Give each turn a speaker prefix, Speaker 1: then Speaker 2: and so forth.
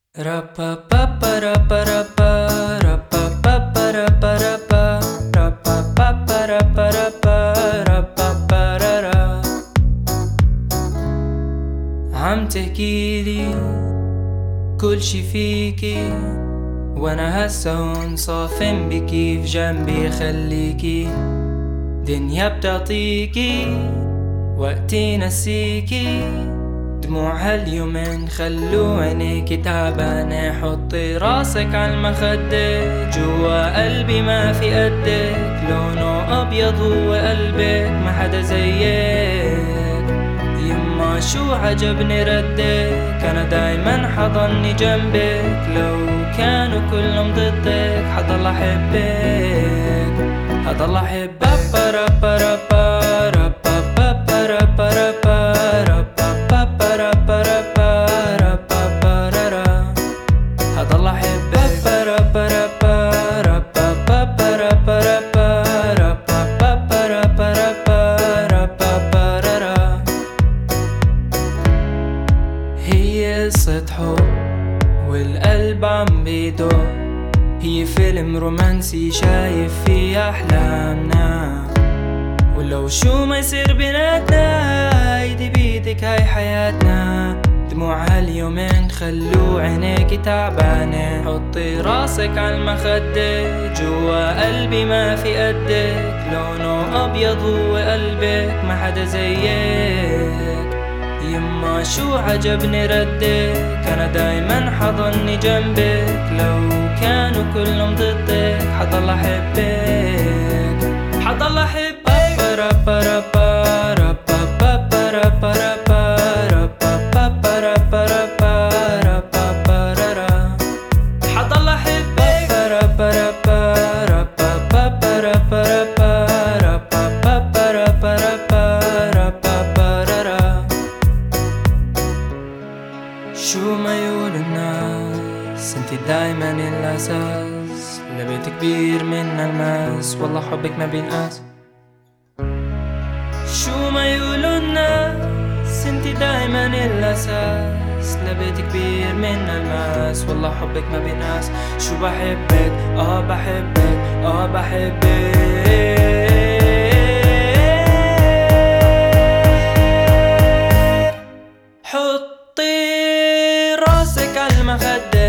Speaker 1: عم تحكيلي كل شي فيكي، وانا هسه هون صافن بكي في جنبي خليكي. دنيا بتعطيكي وقتي نسيكي، دموع هاليومين خلو عينيكي تعبانة. حطي راسك عالمخدة، جوا قلبي ما في قدك. لونه أبيض هو قلبك، ما حدا زيك. يما شو عجبني ردك، أنا دايما حضني جنبك. لو كانوا كلهم ضدك حضل أحبك، حضل أحبك. حضل أحبك، هي قصة حب والقلب عم بيدق. هي فيلم رومانسي شايف فيه أحلامنا، ولو شو ما يصير بيناتنا ايدي بيدك هاي حياتنا. دموع هاليومين خلو عينيكي تعبانة. حطي راسك عالمخدة، جوا قلبي ما في قدك. لونه أبيض هو قلبك، ما حدا زيك. يما شو عجبني ردك، أنا دايما حضني جنبك. لو كانوا كلهم ضدك حضل أحبك، حضل أحبك. حضل أحبك، شو ما يقول الناس انتي دايما الأساس. لبيت كبير من الماس، والله حبك ما بينقاس. شو ما يقولوا الناس انتي دايما الأساس. لبيت كبير من الماس، والله حبك ما بينقاس. شو بحبك، بحبك، بحبك. حطي راسك عالمخدة،